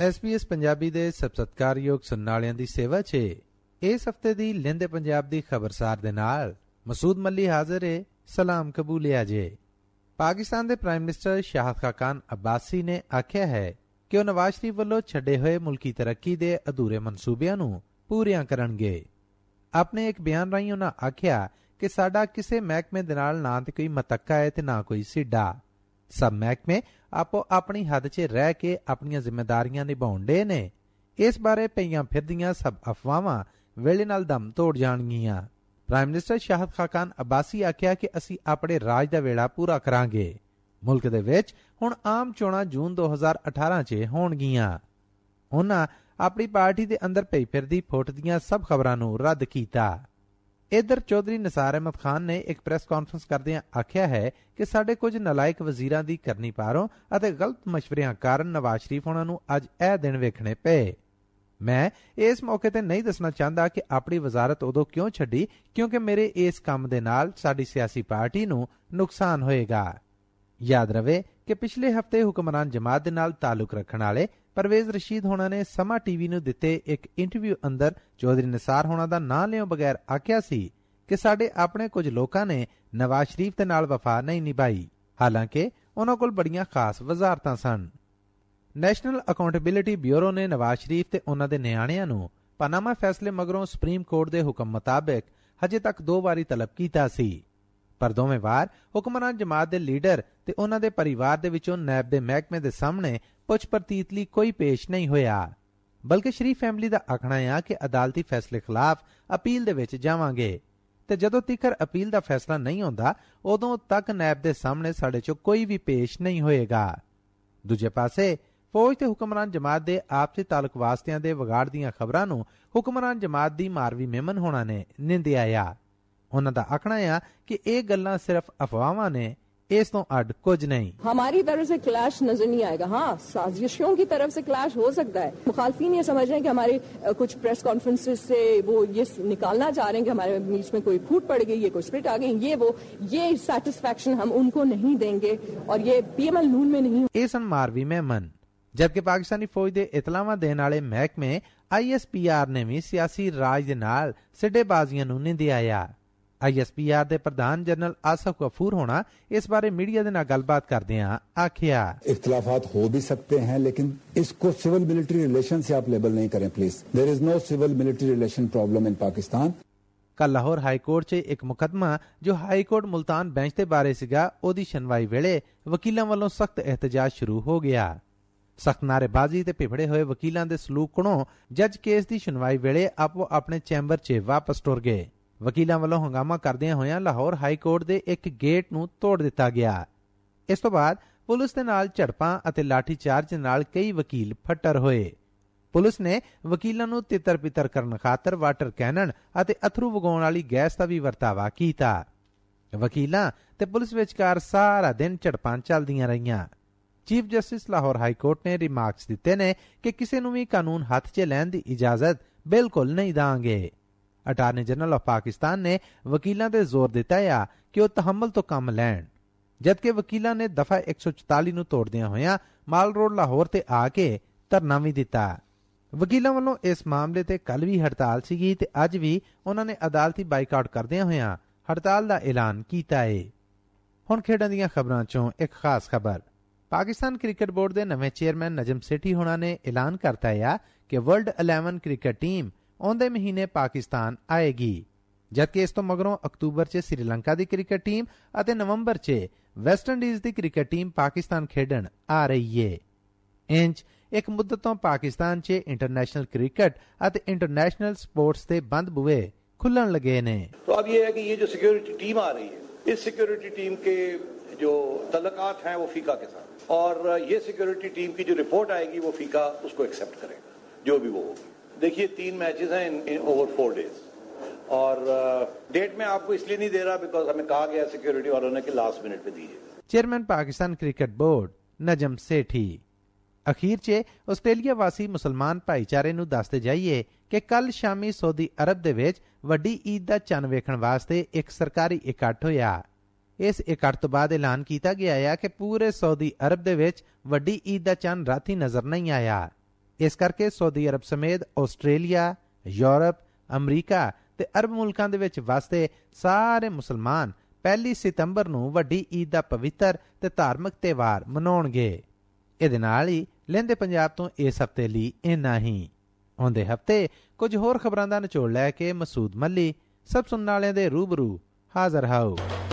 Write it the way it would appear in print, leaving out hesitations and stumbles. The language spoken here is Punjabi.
SBS ਪੰਜਾਬੀ ਦੇ ਸਤਿਕਾਰਯੋਗ ਸੁਣਨ ਵਾਲਿਆਂ ਦੀ ਸੇਵਾ 'ਚ ਇਸ ਹਫ਼ਤੇ ਦੀ ਲਹਿੰਦੇ ਪੰਜਾਬ ਦੀ ਖਬਰਸਾਰ ਦੇ ਨਾਲ ਮਸੂਦ ਮੱਲੀ ਹਾਜ਼ਰ ਹੈ। ਸਲਾਮ ਕਬੂਲਿਆ ਜੇ। ਪਾਕਿਸਤਾਨ ਦੇ ਪ੍ਰਾਈਮ ਮਿਨਿਸਟਰ ਸ਼ਾਹਦ ਖਾਕਾਨ ਅਬਾਸੀ ਨੇ ਆਖਿਆ ਹੈ ਕਿ ਉਹ ਨਵਾਜ਼ ਸ਼ਰੀਫ ਵੱਲੋਂ ਛੱਡੇ ਹੋਏ ਮੁਲਕੀ ਤਰੱਕੀ ਦੇ ਅਧੂਰੇ ਮਨਸੂਬਿਆਂ ਨੂੰ ਪੂਰੀਆਂ ਕਰਨਗੇ। ਆਪਣੇ ਇੱਕ ਬਿਆਨ ਰਾਹੀਂ ਉਹਨਾਂ ਆਖਿਆ ਕਿ ਸਾਡਾ ਕਿਸੇ ਮਹਿਕਮੇ ਦੇ ਨਾਲ ਨਾ ਤੇ ਕੋਈ ਮਤੱਕਾ ਹੈ ਤੇ ਨਾ ਕੋਈ ਸਿੱਡਾ। ਸਭ ਮਹਿਕਮੇ ਆਪੋ ਆਪਣੀ ਹੱਦ 'ਚ ਰਹਿ ਕੇ ਆਪਣੀਆਂ ਜ਼ਿੰਮੇਦਾਰੀਆਂ ਨਿਭਾਉਣ ਡੇ ਨੇ। ਇਸ ਬਾਰੇ ਪਈਆਂ ਫਿਰਦੀਆਂ ਸਭ ਅਫਵਾਹਾਂ ਵੇਲੇ ਨਾਲ ਦਮ ਤੋੜ ਜਾਣਗੀਆਂ। ਪ੍ਰਾਈਮ ਮਿਨਿਸਟਰ ਸ਼ਾਹਦ ਖਾਕਾਨ ਅਬਾਸੀ ਆਖਿਆ ਕਿ ਅਸੀਂ ਆਪਣੇ ਰਾਜ ਦਾ ਵੇਲਾ ਪੂਰਾ ਕਰਾਂਗੇ। ਮੁਲਕ ਦੇ ਵਿੱਚ ਹੁਣ ਆਮ ਚੋਣਾਂ ਜੂਨ 2018 'ਚ ਹੋਣਗੀਆਂ। ਉਹਨਾਂ ਆਪਣੀ ਪਾਰਟੀ ਦੇ ਅੰਦਰ ਪਈ ਫਿਰਦੀ ਫੁੱਟ ਦੀਆਂ ਸਭ ਖਬਰਾਂ ਨੂੰ ਰੱਦ ਕੀਤਾ। ਇਧਰ ਚੌਧਰੀ ਨਿਸਾਰ ਅਹਿਮਦ ਖਾਨ ਨੇ ਇੱਕ ਪ੍ਰੈਸ ਕਾਨਫਰੰਸ ਕਰਦਿਆਂ ਆਖਿਆ ਹੈ ਕਿ ਸਾਡੇ ਕੁਝ ਨਲਾਇਕ ਵਜ਼ੀਰਾਂ ਦੀ ਕਰਨੀ ਪਾਰੋਂ ਅਤੇ ਗਲਤ ਮਸ਼ਵਰਿਆਂ ਕਾਰਨ ਨਵਾਜ਼ ਸ਼ਰੀਫ ਉਹਨਾਂ ਨੂੰ ਅੱਜ ਇਹ ਦਿਨ ਵੇਖਣੇ ਪਏ। ਮੈਂ ਇਸ ਮੌਕੇ ਤੇ ਨਹੀਂ ਦੱਸਣਾ ਚਾਹੁੰਦਾ ਕਿ ਆਪਣੀ ਵਜ਼ਾਰਤ ਉਦੋਂ ਕਿਉਂ ਛੱਡੀ, ਕਿਉਂਕਿ ਮੇਰੇ ਇਸ ਕੰਮ ਦੇ ਨਾਲ ਸਾਡੀ ਸਿਆਸੀ ਪਾਰਟੀ ਨੂੰ ਨੁਕਸਾਨ ਹੋਏਗਾ। ਯਾਦ ਰਵੇ ਕਿ ਪਿਛਲੇ ਹਫ਼ਤੇ ਹੁਕਮਰਾਨ ਜਮਾਤ ਦੇ ਨਾਲ ਤਾਲੁਕ ਰੱਖਣ ਵਾਲੇ ਪਰਵੇਜ਼ ਰਸ਼ੀਦ ਹੋਣਾ ਨੇ ਸਮਾਂ ਟੀਵੀ ਨੂੰ ਦਿੱਤੇ ਇੱਕ ਇੰਟਰਵਿਊ ਅੰਦਰ ਚੌਧਰੀ ਨਿਸਾਰ ਹੋਣਾ ਦਾ ਨਾਂ ਲਿਓ ਬਗੈਰ ਆਖਿਆ ਸੀ ਕਿ ਸਾਡੇ ਆਪਣੇ ਕੁਝ ਲੋਕਾਂ ਨੇ ਨਵਾਜ਼ ਸ਼ਰੀਫ ਦੇ ਨਾਲ ਵਫਾ ਨਹੀਂ ਨਿਭਾਈ, ਹਾਲਾਂਕਿ ਉਹਨਾਂ ਕੋਲ ਬੜੀਆਂ ਖਾਸ ਵਜ਼ਾਰਤਾਂ ਸਨ। ਨੈਸ਼ਨਲ ਅਕਾਊਂਟੇਬਿਲਿਟੀ ਬਿਊਰੋ ਨੇ ਨਵਾਜ਼ ਸ਼ਰੀਫ ਤੇ ਉਹਨਾਂ ਦੇ ਨਿਆਣਿਆਂ ਨੂੰ ਪਨਾਮਾ ਫੈਸਲੇ ਮਗਰੋਂ ਸੁਪਰੀਮ ਕੋਰਟ ਦੇ ਹੁਕਮ ਮੁਤਾਬਕ ਹਜੇ ਤੱਕ 2 ਵਾਰੀ ਤਲਬ ਕੀਤਾ ਸੀ, ਪਰ ਦੋਵੇਂ ਵਾਰ ਹੁਕਮਰਾਨ ਜਮਾਤ ਦੇ ਲੀਡਰ ਤੇ ਉਹਨਾਂ ਦੇ ਪਰਿਵਾਰ ਦੇ ਵਿੱਚੋਂ ਨੈਬ ਦੇ ਮਹਿਕਮੇ ਦੇ ਸਾਹਮਣੇ ਪੁੱਛ ਪ੍ਰਤੀਤ ਲਈ ਕੋਈ ਪੇਸ਼ ਨਹੀਂ ਹੋਇਆ। ਬਲਕਿ ਸ਼ਰੀਫ ਫੈਮਿਲੀ ਦਾ ਆਖਣਾ ਹੈ ਕਿ ਅਦਾਲਤੀ ਫੈਸਲੇ ਖਿਲਾਫ ਅਪੀਲ ਦੇ ਵਿੱਚ ਜਾਵਾਂਗੇ ਤੇ ਜਦੋਂ ਤੀਕਰ ਅਪੀਲ ਦਾ ਫੈਸਲਾ ਨਹੀਂ ਹੁੰਦਾ ਉਦੋਂ ਤੱਕ ਨੈਬ ਦੇ ਸਾਹਮਣੇ ਸਾਡੇ ਚੋਂ ਕੋਈ ਵੀ ਪੇਸ਼ ਨਹੀਂ ਹੋਏਗਾ। ਦੂਜੇ ਪਾਸੇ ਫੌਜ ਤੇ ਹੁਕਮਰਾਨ ਜਮਾਤ ਦੇ ਆਪਸੀ ਤਾਲੁਕ ਵਾਸਤਿਆਂ ਦੇ ਵਿਗਾੜ ਦੀਆਂ ਖਬਰਾਂ ਨੂੰ ਹੁਕਮਰਾਨ ਜਮਾਤ ਦੀ ਮਾਰਵੀ ਮੇਮਨ ਹੋਣਾ ਨੇ ਨਿੰਦਿਆ ਆ। ਉਹਨਾਂ ਦਾ ਆਖਣਾ ਹੈ ਕਿ ਇਹ ਗੱਲਾਂ ਸਿਰਫ ਅਫਵਾਹਾਂ ਨੇ, इस तो अड कुछ नहीं। हमारी तरफ से क्लैश नजर नहीं आएगा। हाँ, साजिशों की तरफ से क्लैश हो सकता है। मुखालफिन ये समझ रहे हैं कि हमारे कुछ प्रेस कॉन्फ्रेंसेस से वो ये निकालना चाह रहे हैं कि हमारे बीच में कोई फूट पड़ गई है, कोई स्प्लिट आ गई, ये सेटिस्फैक्शन हम उनको नहीं देंगे और ये PML नून में नहीं। इस मारवी मेमन जबकि पाकिस्तानी फौज के इतलावा देने वाले महकमे ISPR ने भी सियासी राज दे नाल सिड्डेबाजियां नूं निंदिया। ISPR ਦੇ ਪ੍ਰਧਾਨ ਜਨਰਲ ਆਸਫ गफूर होना इस बारे मीडिया ਦੇ ਨਾਲ ਗੱਲਬਾਤ ਕਰਦਿਆਂ ਆਖਿਆ, इख्तिलाफात हो भी सकते हैं लेकिन इसको सिविल मिलिट्री रिलेशन से आप लेबल नहीं करें please. There is no civil military relation problem in Pakistan. ਕੱਲ ਲਾਹੌਰ ਹਾਈ ਕੋਰਟ 'ਚ ਇੱਕ ਮੁਕੱਦਮਾ ਜੋ ਹਾਈ ਕੋਰਟ ਮੁਲਤਾਨ ਬੈਂਚ ਦੇ ਬਾਰੇ ਸੀਗਾ, ਉਹਦੀ ਸੁਣਵਾਈ ਵੇਲੇ ਵਕੀਲਾਂ ਵੱਲੋਂ ਸਖਤ ਇਹਤਜਾਜ ਸ਼ੁਰੂ ਹੋ ਗਿਆ। ਸਖਤ ਨਾਅਰੇਬਾਜ਼ੀ ਤੇ ਭਿਪੜੇ ਹੋਏ ਵਕੀਲਾਂ ਦੇ ਸਲੂਕ ਕੋਲੋਂ ਜੱਜ ਕੇਸ ਦੀ ਸੁਣਵਾਈ ਵੇਲੇ ਆਪੋ ਆਪਣੇ ਚੈਂਬਰ 'ਚ ਵਾਪਸ ਟੁਰ ਗਏ। ਵਕੀਲਾਂ ਵੱਲੋਂ ਹੰਗਾਮਾ ਕਰਦਿਆਂ ਹੋਇਆਂ ਲਾਹੌਰ ਹਾਈ ਕੋਰਟ ਦੇ ਇੱਕ ਗੇਟ ਨੂੰ ਤੋੜ ਦਿੱਤਾ ਗਿਆ। ਇਸ ਤੋਂ ਬਾਅਦ ਪੁਲਿਸ ਦੇ ਨਾਲ ਝੜਪਾਂ ਅਤੇ ਲਾਠੀ ਚਾਰਜ ਨਾਲ ਕਈ ਵਕੀਲ ਫੱਟਰ ਹੋਏ। ਪੁਲਿਸ ਨੇ ਵਕੀਲਾਂ ਨੂੰ ਤਿੱਤਰ ਪਿੱਤਰ ਕਰਨ ਖਾਤਰ ਵਾਟਰ ਕੈਨਨ ਅਤੇ ਅਥਰੂ ਵਗਾਉਣ ਵਾਲੀ ਗੈਸ ਦਾ ਵੀ ਵਰਤਾਵਾ ਕੀਤਾ। ਵਕੀਲਾਂ ਤੇ ਪੁਲਿਸ ਵਿਚਕਾਰ ਸਾਰਾ ਦਿਨ ਝੜਪਾਂ ਚੱਲਦੀਆਂ ਰਹੀਆਂ। Chief justice Lahore high court ਨੇ ਰਿਮਾਰਕਸ ਦਿੱਤੇ ਨੇ ਕਿ ਕਿਸੇ ਨੂੰ ਵੀ ਕਾਨੂੰਨ ਹੱਥ 'ਚ ਲੈਣ ਦੀ ਇਜਾਜ਼ਤ ਬਿਲਕੁਲ ਨਹੀਂ ਦਾਂਗੇ। ਅਟਾਰਨੀ ਜਨਰਲ ਆਫ ਪਾਕਿਸਤਾਨ ਨੇ ਵਕੀਲਾਂ ਤੇ ਜ਼ੋਰ ਦਿੱਤਾ ਆ ਕਿ ਉਹ ਤਹਮਲ ਤੋਂ ਕੰਮ ਲੈਣ, ਜਦਕਿ ਵਕੀਲਾਂ ਨੇ ਦਫਾ 144 ਨੂੰ ਤੋੜਦਿਆਂ ਹੋਇਆਂ ਮਾਲ ਰੋਡ ਲਾਹੌਰ ਤੇ ਆ ਕੇ ਧਰਨਾ ਵੀ ਦਿੱਤਾ। ਵਕੀਲਾਂ ਵੱਲੋਂ ਇਸ ਮਾਮਲੇ ਤੇ ਕੱਲ ਵੀ ਹੜਤਾਲ ਸੀਗੀ ਤੇ ਅੱਜ ਵੀ ਉਹਨਾਂ ਨੇ ਅਦਾਲਤੀ ਬਾਈਕਾਟ ਕਰਦਿਆਂ ਹੋਇਆਂ ਹੜਤਾਲ ਦਾ ਐਲਾਨ ਕੀਤਾ ਹੈ। ਹੁਣ ਖੇਡਾਂ ਦੀਆਂ ਖਬਰਾਂ ਚੋਂ ਇੱਕ ਖਾਸ ਖਬਰ। ਪਾਕਿਸਤਾਨ ਕ੍ਰਿਕਟ ਬੋਰਡ ਦੇ ਨਵੇਂ ਚੇਅਰਮੈਨ ਨਜਮ ਸੇਠੀ ਹੋਣਾ ਨੇ ਐਲਾਨ ਕਰਤਾ ਹੈ ਕਿ ਵਰਲਡ 11 ਕ੍ਰਿਕਟ ਟੀਮ ਆਉਂਦੇ ਮਹੀਨੇ ਪਾਕਿਸਤਾਨ ਆਏਗੀ, ਜਦਕਿ ਇਸ ਤੋਂ ਮਗਰੋਂ ਅਕਤੂਬਰ 'ਚ ਸ੍ਰੀਲੰਕਾ ਦੀ ਕ੍ਰਿਕਟ ਟੀਮ ਅਤੇ ਨਵੰਬਰ 'ਚ ਵੈਸਟ ਇੰਡੀਜ਼ ਦੀ ਕ੍ਰਿਕਟ ਟੀਮ ਪਾਕਿਸਤਾਨ ਖੇਡਣ ਆ ਰਹੀ ਏ। ਇੰਜ ਇੱਕ ਮੁੱਦਤ ਤੋਂ ਪਾਕਿਸਤਾਨ 'ਚ ਇੰਟਰਨੈਸ਼ਨਲ ਕ੍ਰਿਕਟ ਅਤੇ ਇੰਟਰਨੈਸ਼ਨਲ ਸਪੋਰਟਸ ਦੇ ਬੰਦ ਬੂਏ खुलने लगे ने। तो अब ये है कि ये जो सिक्योरिटी टीम आ रही है, इस सिक्योरिटी टीम के जो तल्लकात हैं वो फीका के साथ, और ये सिक्योरिटी टीम की जो रिपोर्ट आएगी वो फीका उसको एक्सेप्ट करेगा जो भी वो होगी। देखिए 3 मैचेस हैं इन ओवर 4 डेज, और डेट में आपको इसलिए नहीं दे रहा बिकॉज हमें कहा गया सिक्योरिटी वालों ने कि लास्ट मिनट पे दीजिए। Chairman Pakistan cricket board Najam Sethi. ਅਖੀਰ 'ਚ ਆਸਟ੍ਰੇਲੀਆ ਵਾਸੀ ਮੁਸਲਮਾਨ ਭਾਈਚਾਰੇ ਨੂੰ ਦੱਸਦੇ ਜਾਈਏ ਕਿ ਕੱਲ ਸ਼ਾਮੀ ਸਾਊਦੀ ਅਰਬ ਦੇ ਵਿੱਚ ਵੱਡੀ ਈਦ ਦਾ ਚੰਨ ਵੇਖਣ ਵਾਸਤੇ ਇੱਕ ਸਰਕਾਰੀ ਇਕੱਠ ਹੋਇਆ। ਇਸ ਇਕੱਠ ਤੋਂ ਬਾਅਦ ਐਲਾਨ ਕੀਤਾ ਗਿਆ ਹੈ ਕਿ ਪੂਰੇ ਸਾਊਦੀ ਅਰਬ ਦੇ ਵਿੱਚ ਵੱਡੀ ਈਦ ਦਾ ਚੰਨ ਰਾਤੀ ਨਜ਼ਰ ਨਹੀਂ ਆਇਆ। ਇਸ ਕਰਕੇ ਸਾਊਦੀ ਅਰਬ ਸਮੇਤ ਆਸਟ੍ਰੇਲੀਆ, ਯੂਰਪ, ਅਮਰੀਕਾ ਤੇ ਅਰਬ ਮੁਲਕਾਂ ਦੇ ਵਿੱਚ ਵਸਦੇ ਸਾਰੇ ਮੁਸਲਮਾਨ 1 ਸਤੰਬਰ ਨੂੰ ਵੱਡੀ ਈਦ ਦਾ ਪਵਿੱਤਰ ਤੇ ਧਾਰਮਿਕ ਤਿਉਹਾਰ ਮਨਾਉਣਗੇ। ਇਹਦੇ ਨਾਲ ਹੀ ਲਹਿੰਦੇ ਪੰਜਾਬ ਤੋਂ ਇਸ ਹਫ਼ਤੇ ਲਈ ਇੰਨਾ ਹੀ। ਆਉਂਦੇ ਹਫ਼ਤੇ ਕੁਝ ਹੋਰ ਖਬਰਾਂ ਦਾ ਨਿਚੋੜ ਲੈ ਕੇ ਮਸੂਦ ਮੱਲੀ ਸਭ ਸੁਣਨ ਵਾਲਿਆਂ ਦੇ ਰੂਬਰੂ ਹਾਜ਼ਰ ਹੋ।